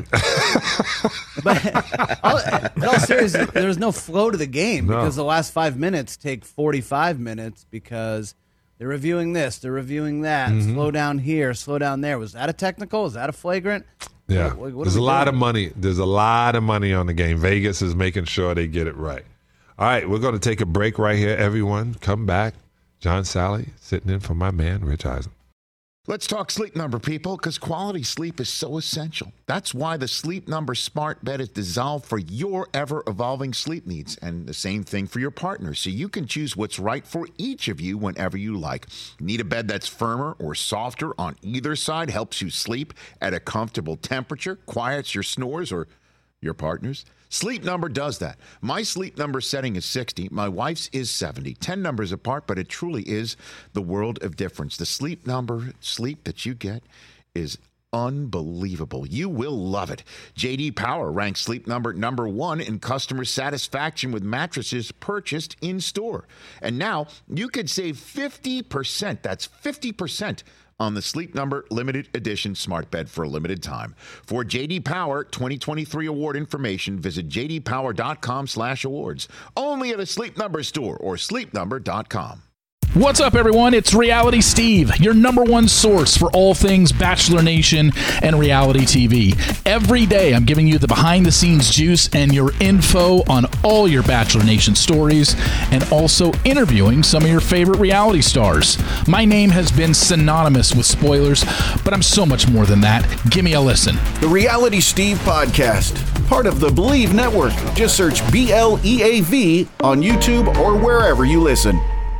But all, in all seriousness, there was no flow to the game No. because the last five minutes take forty-five minutes because they're reviewing this, they're reviewing that. Mm-hmm. Slow down here, slow down there. Was that a technical? Is that a flagrant? Yeah, What- what- what are there's a we lot doing? of money. There's a lot of money on the game. Vegas is making sure they get it right. All right, we're going to take a break right here, everyone. Come back. John Sally sitting in for my man, Rich Eisen. Let's talk Sleep Number, people, because quality sleep is so essential. That's why the Sleep Number smart bed is designed for your ever-evolving sleep needs, and the same thing for your partner, so you can choose what's right for each of you whenever you like. Need a bed that's firmer or softer on either side, helps you sleep at a comfortable temperature, quiets your snores or your partner's? Sleep Number does that. My Sleep Number setting is sixty. My wife's is seventy. ten numbers apart, but it truly is the world of difference. The Sleep Number sleep that you get is unbelievable. You will love it. J D Power ranks Sleep Number number one in customer satisfaction with mattresses purchased in store. And now you could save fifty percent. That's fifty percent on the Sleep Number limited edition smart bed for a limited time. For J D Power twenty twenty-three award information, visit j d power dot com slash awards. Only at a Sleep Number store or sleep number dot com. What's up, everyone? It's Reality Steve, your number one source for all things Bachelor Nation and reality T V. Every day, I'm giving you the behind-the-scenes juice and your info on all your Bachelor Nation stories, and also interviewing some of your favorite reality stars. My name has been synonymous with spoilers, but I'm so much more than that. Give me a listen. The Reality Steve Podcast, part of the Believe Network. Just search B L E A V on YouTube or wherever you listen.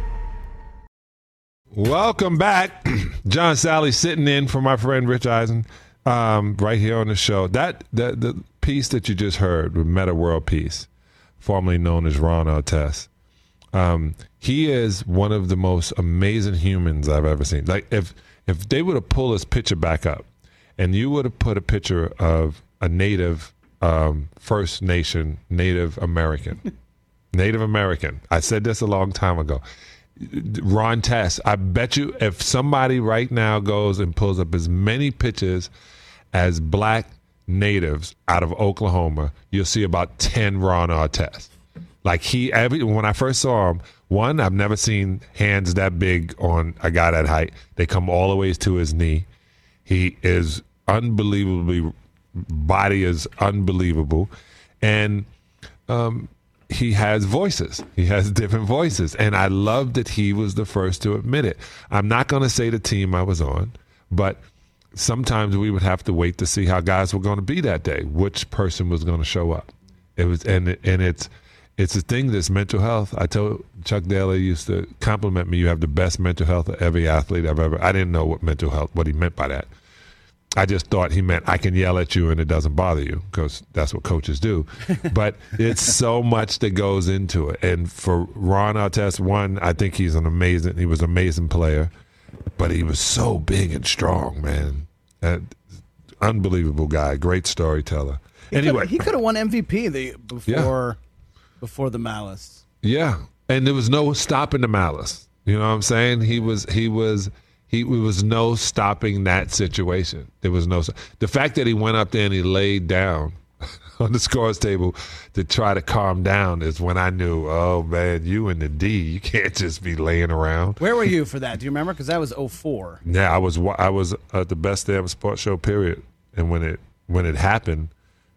Welcome back. John Sally sitting in for my friend Rich Eisen um, right here on the show. That, that the piece that you just heard with Meta World Peace, formerly known as Ron Artest, um, he is one of the most amazing humans I've ever seen. Like if if they would have pulled his picture back up and you would have put a picture of a native um, First Nation, Native American, Native American. I said this a long time ago. Ron Tess, I bet you if somebody right now goes and pulls up as many pictures as black natives out of Oklahoma, you'll see about ten Ron Artest. Like he, every when I first saw him, one, I've never seen hands that big on a guy that height. They come all the way to his knee. He is unbelievably, body is unbelievable. And, um, he has voices. He has different voices. And I love that he was the first to admit it. I'm not going to say the team I was on, but sometimes we would have to wait to see how guys were going to be that day, which person was going to show up. It was, and it, and it's it's a thing that's mental health. I told Chuck Daly used to compliment me, you have the best mental health of every athlete I've ever. I didn't know what mental health, what he meant by that. I just thought he meant I can yell at you and it doesn't bother you, because that's what coaches do. But it's so much that goes into it. And for Ron Artest, one, I think he's an amazing, he was an amazing player, but he was so big and strong, man. And unbelievable guy, great storyteller. He anyway, could, he could have won M V P the, before yeah. before the malice. Yeah, and there was no stopping the malice. You know what I'm saying? He was he was. He there was no stopping that situation. There was no the fact that he went up there and he laid down on the scores table to try to calm down is when I knew, oh man, you and the D, you can't just be laying around. Where were you for that? Do you remember? Because that was oh four. Yeah, I was I was at the best day of a sports show period, and when it when it happened.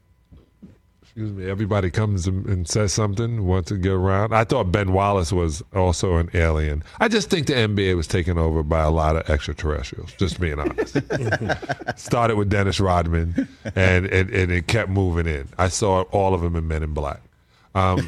Excuse me. Everybody comes and says something, wants to get around. I thought Ben Wallace was also an alien. I just think the N B A was taken over by a lot of extraterrestrials, just being honest. Started with Dennis Rodman, and, and, and it kept moving in. I saw all of them in Men in Black. Um,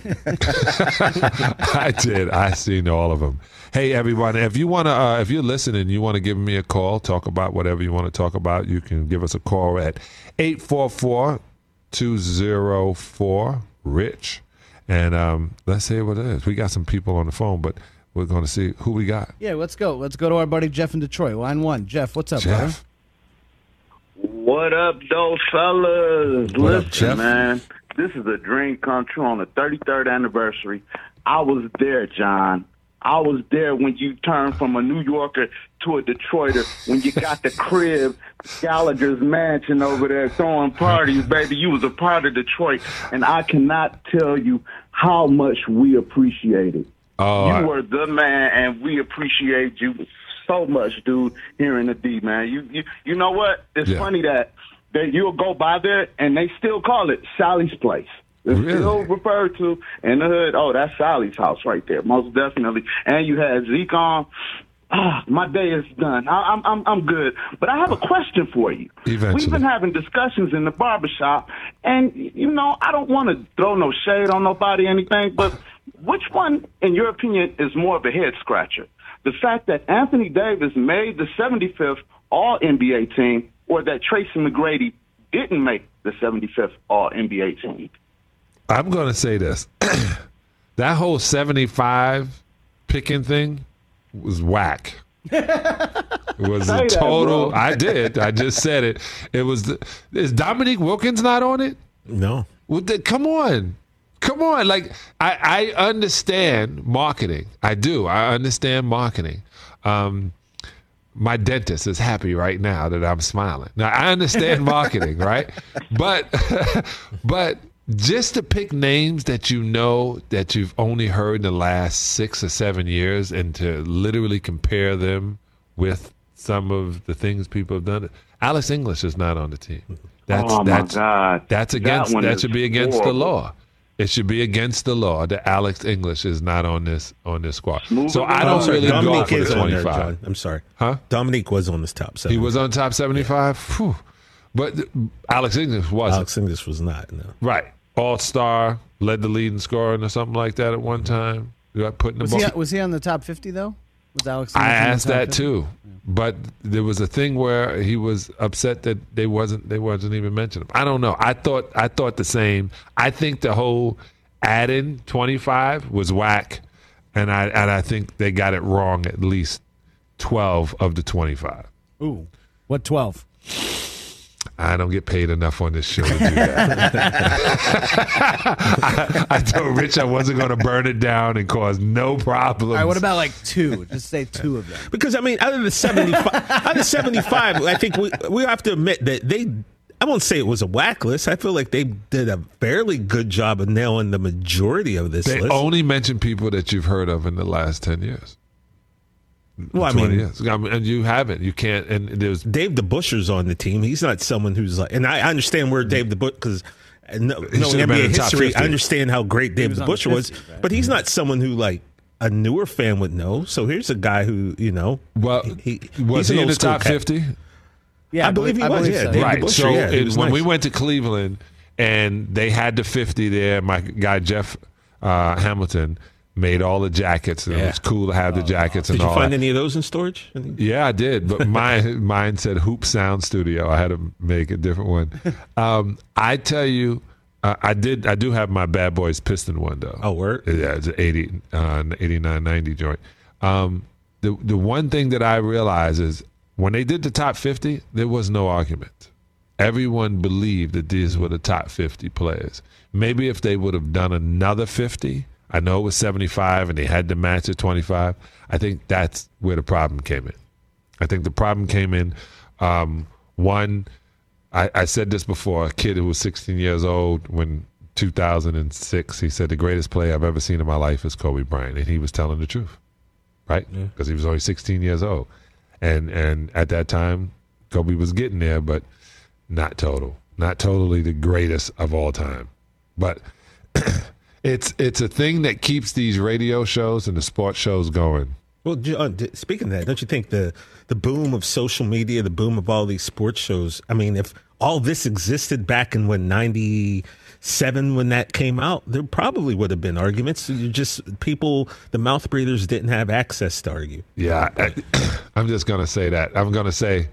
I did. I seen all of them. Hey, everyone, if you want to, uh, if you're listening, you want to give me a call, talk about whatever you want to talk about, you can give us a call at eight four four, two oh four, Rich. And um, let's see what it is. We got some people on the phone, but we're going to see who we got. Yeah, let's go. Let's go to our buddy Jeff in Detroit. Line one. Jeff, what's up, Jeff? brother? What up, those fellas? What Listen, up, Jeff? man, this is a dream come true on the thirty-third anniversary. I was there, John. I was there when you turned from a New Yorker to a Detroiter, when you got the crib, Gallagher's mansion over there throwing parties, baby. You was a part of Detroit, and I cannot tell you how much we appreciate it. Oh, you I- were the man, and we appreciate you so much, dude, here in the D, man. You you, you know what? It's Yeah. funny that, that you'll go by there, and they still call it Sally's Place. It's Really? still referred to in the hood. Oh, that's Sally's house right there, most definitely. And you had Zeke on. Ah, my day is done. I, I'm I'm I'm good. But I have a question for you. Eventually. We've been having discussions in the barbershop, and you know I don't want to throw no shade on nobody or anything, but which one, in your opinion, is more of a head scratcher? The fact that Anthony Davis made the seventy-fifth All N B A team, or that Tracy McGrady didn't make the seventy-fifth All N B A team? I'm going to say this. That whole seventy-five picking thing was whack. It was a total. I did. I just said it. It was. The, is Dominique Wilkins not on it? No. Well, the, come on. Come on. Like, I, I understand marketing. I do. I understand marketing. Um, my dentist is happy right now that I'm smiling. Now, I understand marketing, right? But, but just to pick names that you know that you've only heard in the last six or seven years and to literally compare them with some of the things people have done. Alex English is not on the team. That's, oh, my that's, God. That's against, that, that should be against horrible. the law. It should be against the law that Alex English is not on this on this squad. So I don't sorry, really Dominique go for is the on there, twenty-five. John. I'm sorry. Huh? Dominique was on this top seven. He was on top seventy-five? Phew. But Alex English wasn't. Alex English was not, no. Right. All-star, led the lead in scoring or something like that at one time. You got putting the Was ball. he, was he on the top fifty, though? Was Alex I English in the asked top that fifty? too, but there was a thing where he was upset that they wasn't they wasn't even mentioning him. I don't know. I thought I thought the same. I think the whole add-in twenty-five was whack, and I and I think they got it wrong at least twelve of the twenty-five. Ooh, what twelve? I don't get paid enough on this show to do that. I, I told Rich I wasn't going to burn it down and cause no problems. All right, what about like two? Just say two of them. Because, I mean, out of the seventy-five, out of seventy-five, I think we, we have to admit that they, I won't say it was a whack list. I feel like they did a fairly good job of nailing the majority of this they list. only mention people that you've heard of in the last ten years. Well, I mean, years. I mean, and you haven't. You can't. And there's Dave DeBuscher's on the team. He's not someone who's like, and I understand where Dave DeBuscher, because no, He knowing should have been N B A in the top history, fifty. I understand how great Dave was on the DeBuscher was, fifty, right? but he's not someone who like a newer fan would know. So here's a guy who, you know, well, he, was he's an he in the old school top cat. fifty? Yeah, I believe he I was, believe yeah. so. Dave Right. DeBuscher, So yeah, he it- was when nice. we went to Cleveland and they had the fifty there, my guy Jeff uh, Hamilton made all the jackets, and it Yeah. was cool to have the jackets Did and you all find that. any of those in storage? Yeah, I did, but my mine said Hoop Sound Studio. I had to make a different one. Um, I tell you, uh, I did. I do have my Bad Boys Piston one though. Oh, word? Yeah, it's an eighty, uh, eighty-nine ninety joint. Um, the the one thing that I realized is when they did the top fifty, there was no argument. Everyone believed that these were the top fifty players. Maybe if they would have done another fifty. I know it was seventy-five and they had to match at twenty-five. I think that's where the problem came in. I think the problem came in, um, one, I, I said this before, a kid who was sixteen years old when two thousand six, he said the greatest player I've ever seen in my life is Kobe Bryant. And he was telling the truth, right? Because he was only sixteen years old. And, and at that time, Kobe was getting there, but not total. Not totally the greatest of all time. But It's it's a thing that keeps these radio shows and the sports shows going. Well, John, d- speaking of that, don't you think the the boom of social media, the boom of all these sports shows, I mean, if all this existed back in when ninety-seven when that came out, there probably would have been arguments. You just people, the mouth breathers didn't have access to argue. Yeah, I, I'm just going to say that. I'm going to say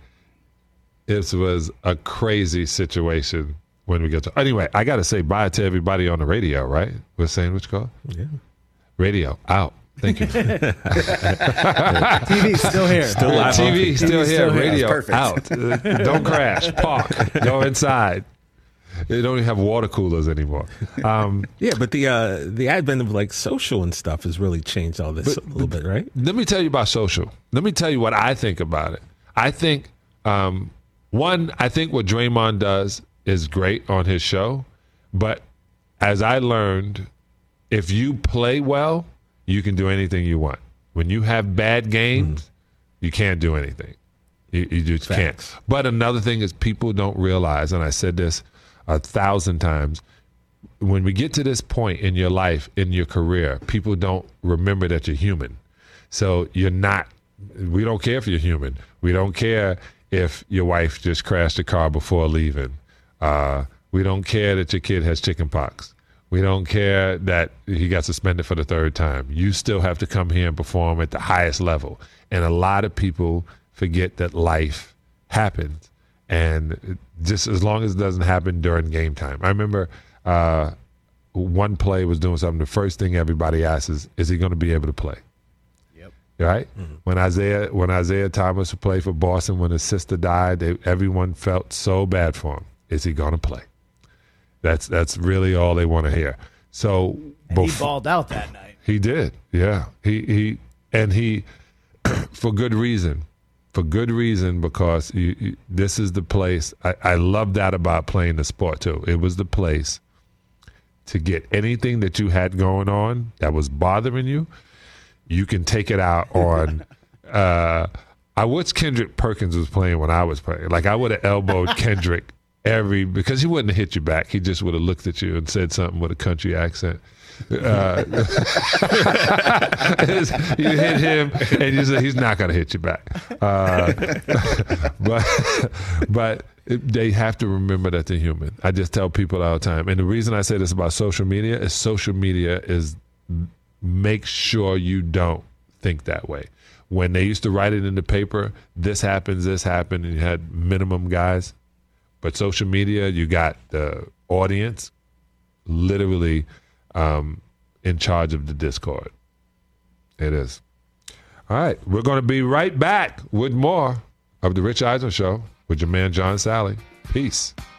it was a crazy situation when we get to. Anyway, I got to say bye to everybody on the radio, right? We're saying which call? Yeah. Radio, out. Thank you. T V still here. Still live. T V still T V here. still here. Radio, That's out. Uh, don't crash. Park. Go inside. They don't even have water coolers anymore. Um, Yeah, but the uh, the advent of like social and stuff has really changed all this But- a little bit, right? Let me tell you about social. Let me tell you what I think about it. I think, um, one, I think what Draymond does is great on his show. But as I learned, if you play well, you can do anything you want. When you have bad games, mm. you can't do anything. You, you just Facts. can't. But another thing is people don't realize, and I said this a thousand times, when we get to this point in your life, in your career, people don't remember that you're human. So you're not We don't care if you're human. We don't care if your wife just crashed a car before leaving. Uh, we don't care that your kid has chicken pox. We don't care that he got suspended for the third time. You still have to come here and perform at the highest level. And a lot of people forget that life happens. And just as long as it doesn't happen during game time. I remember uh, one play was doing something. The first thing everybody asks is, is he going to be able to play? Yep. Right? Mm-hmm. When Isaiah when Isaiah Thomas played for Boston, when his sister died, they, everyone felt so bad for him. Is he going to play? That's that's really all they want to hear. So and he balled out that night. He did, yeah. He he and he for good reason, for good reason because you, you, this is the place. I, I love that about playing the sport too. It was the place to get anything that you had going on that was bothering you. You can take it out on. uh, I wish Kendrick Perkins was playing when I was playing. Like I would have elbowed Kendrick. Every because he wouldn't have hit you back. He just would have looked at you and said something with a country accent. Uh, you hit him, and you say he's not going to hit you back. Uh, but but they have to remember that they're human. I just tell people all the time, and the reason I say this about social media is social media is make sure you don't think that way. When they used to write it in the paper, this happens, this happened, and you had minimum guys. But social media, you got the audience literally um, in charge of the Discord. It is. All right. We're going to be right back with more of The Rich Eisen Show with your man, John Sally. Peace.